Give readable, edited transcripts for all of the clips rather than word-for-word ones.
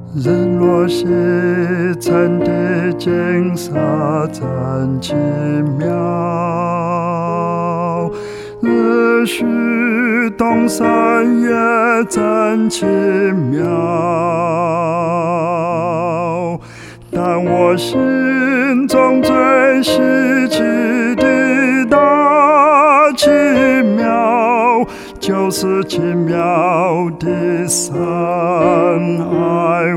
日落西沉的景色真奇妙，日出东山也真奇妙，但我心中最稀奇的大奇妙，就是奇妙的神爱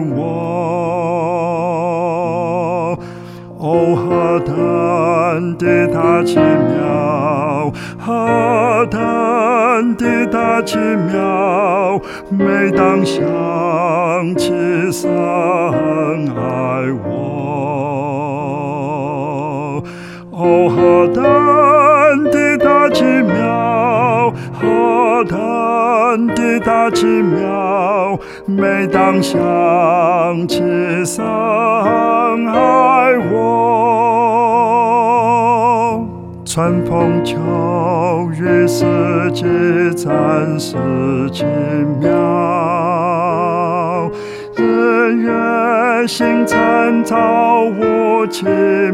我。哦，何等的大奇妙，何等的大奇妙，每当想起神爱我。哦，何等的大奇妙，何等的大奇妙，每当想起神爱我。春风秋雨四季真是奇妙，日月星辰造物奇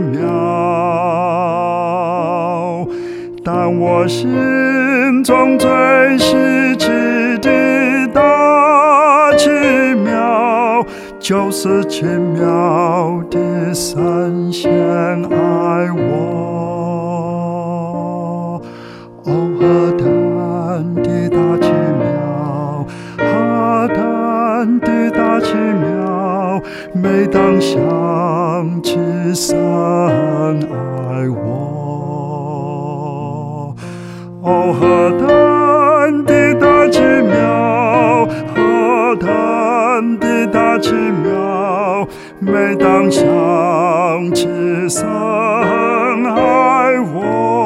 妙，但我心中最稀奇的大奇妙，就是奇妙的神仙爱我。哦，何等的大奇妙，何等的大奇妙，每当想起神爱我。哦，何等的大奇妙，何等的大奇妙，每当想起神爱我。